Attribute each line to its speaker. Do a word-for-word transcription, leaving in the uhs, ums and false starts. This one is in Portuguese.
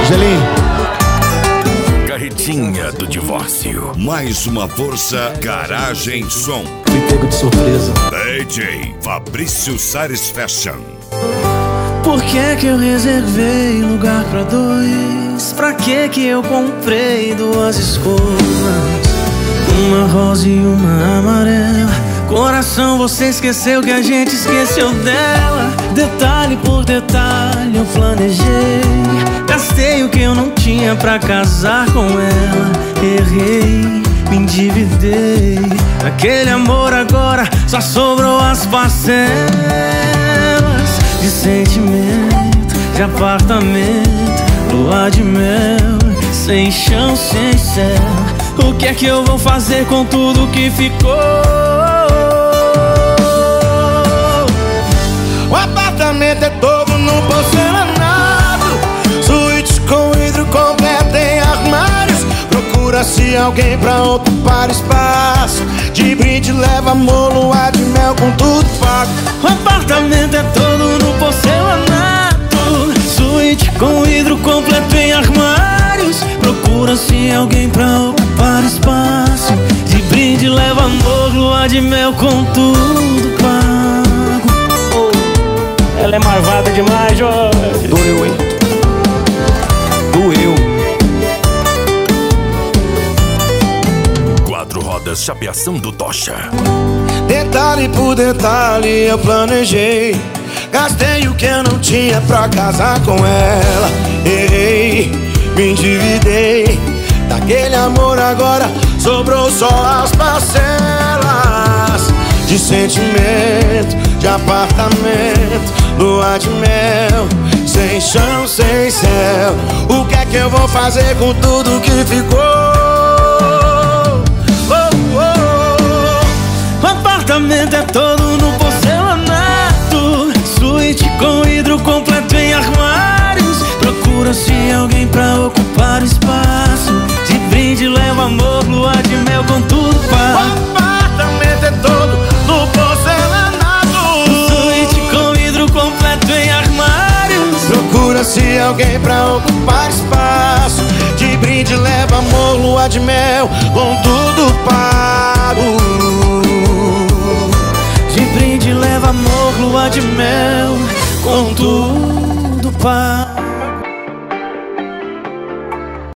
Speaker 1: Gelim.
Speaker 2: Carretinha do divórcio.
Speaker 3: Mais uma força, Garagem Som.
Speaker 1: Fui pego de surpresa.
Speaker 3: D J Fabrício Sares Fashion.
Speaker 4: Por que que eu reservei lugar pra dois? Pra que que eu comprei duas escovas? Uma rosa e uma amarela. Coração, você esqueceu que a gente esqueceu dela. Detalhe por detalhe eu planejei. Gastei o que eu não tinha pra casar com ela. Errei, me endividei. Aquele amor agora só sobrou as parcelas de sentimento, de apartamento, lua de mel, sem chão, sem céu. O que é que eu vou fazer com tudo que ficou?
Speaker 5: O apartamento é todo no porcelanato, suíte com vidro completo em armários. Procura-se alguém pra ocupar espaço. De brinde leva amor, lua de mel com tudo pago.
Speaker 4: O apartamento é todo no porcelanato, suíte com vidro completo em armários. Procura-se alguém pra ocupar espaço. De brinde leva amor, lua de mel com tudo pago.
Speaker 1: Oh, ela é marvada demais, Jorge.
Speaker 2: Doeu, hein? Doeu. Quatro rodas, chapeação do Tocha.
Speaker 5: Detalhe por detalhe eu planejei. Gastei o que eu não tinha pra casar com ela. Errei, me endividei. Daquele amor agora sobrou só as parcelas de sentimento, de apartamento, lua de mel, sem chão, sem céu. O que é que eu vou fazer com tudo que ficou? Oh, oh.
Speaker 4: O apartamento é todo no porcelanato, suíte com vidro completo em armários. Procura-se alguém pra ocupar o espaço. De brinde leva amor, lua de mel com tudo pago.
Speaker 5: O apartamento é todo no porcelanato,
Speaker 4: suíte com vidro completo em armários.
Speaker 5: procura-se alguém pra ocupar espaço. De brinde leva amor, lua de mel com tudo pago.
Speaker 4: De brinde leva amor, lua de mel com tudo pago.